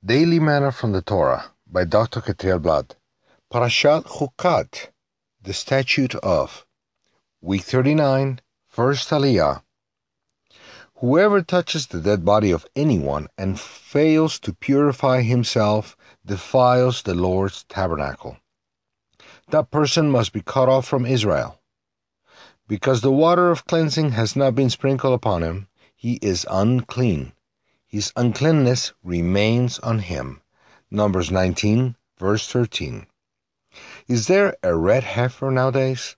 Daily Manna from the Torah by Dr. Ketil Blad. Parashat Chukat, the Statute of. Week 39, First Aliyah. Whoever touches the dead body of anyone and fails to purify himself defiles the Lord's tabernacle. That person must be cut off from Israel. Because the water of cleansing has not been sprinkled upon him, he is unclean. His uncleanness remains on him. Numbers 19, verse 13. Is there a red heifer nowadays?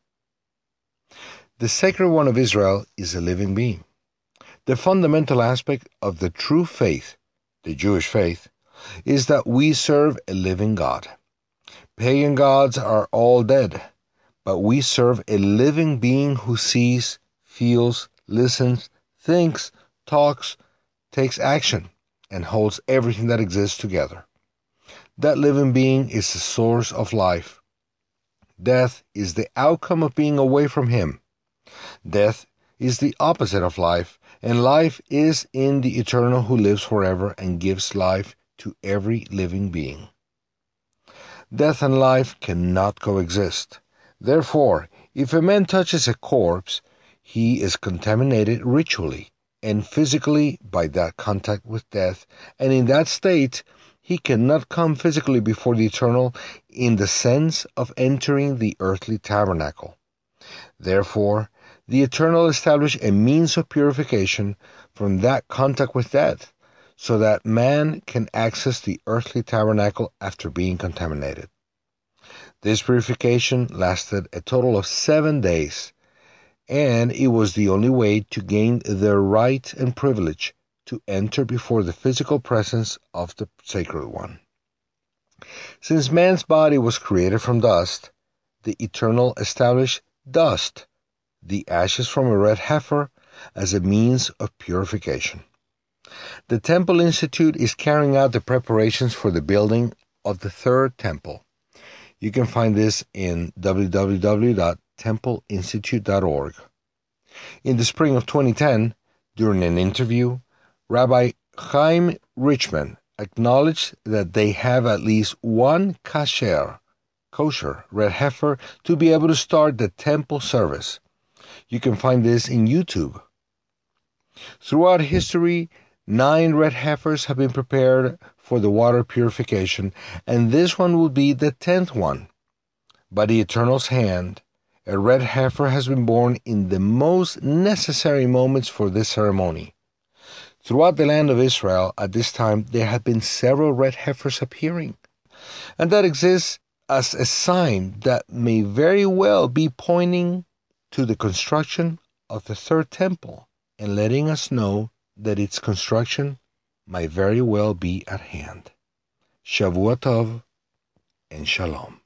The sacred one of Israel is a living being. The fundamental aspect of the true faith, the Jewish faith, is that we serve a living God. Pagan gods are all dead, but we serve a living being who sees, feels, listens, thinks, talks, takes action, and holds everything that exists together. That living being is the source of life. Death is the outcome of being away from him. Death is the opposite of life, and life is in the Eternal who lives forever and gives life to every living being. Death and life cannot coexist. Therefore, if a man touches a corpse, he is contaminated ritually and physically by that contact with death, and in that state he cannot come physically before the Eternal in the sense of entering the earthly tabernacle. Therefore, the Eternal established a means of purification from that contact with death, so that man can access the earthly tabernacle after being contaminated. This purification lasted a total of 7 days, and it was the only way to gain the right and privilege to enter before the physical presence of the Sacred One. Since man's body was created from dust, the Eternal established dust, the ashes from a red heifer, as a means of purification. The Temple Institute is carrying out the preparations for the building of the third temple. You can find this in www.templeinstitute.org. In the spring of 2010, during an interview, Rabbi Chaim Richman acknowledged that they have at least one kosher red heifer to be able to start the temple service. You can find this in YouTube. Throughout history, 9 red heifers have been prepared for the water purification, and this one will be the 10th one. By the Eternal's hand, a red heifer has been born in the most necessary moments for this ceremony. Throughout the land of Israel, at this time, there have been several red heifers appearing, and that exists as a sign that may very well be pointing to the construction of the third temple and letting us know that its construction might very well be at hand. Shavua Tov and Shalom.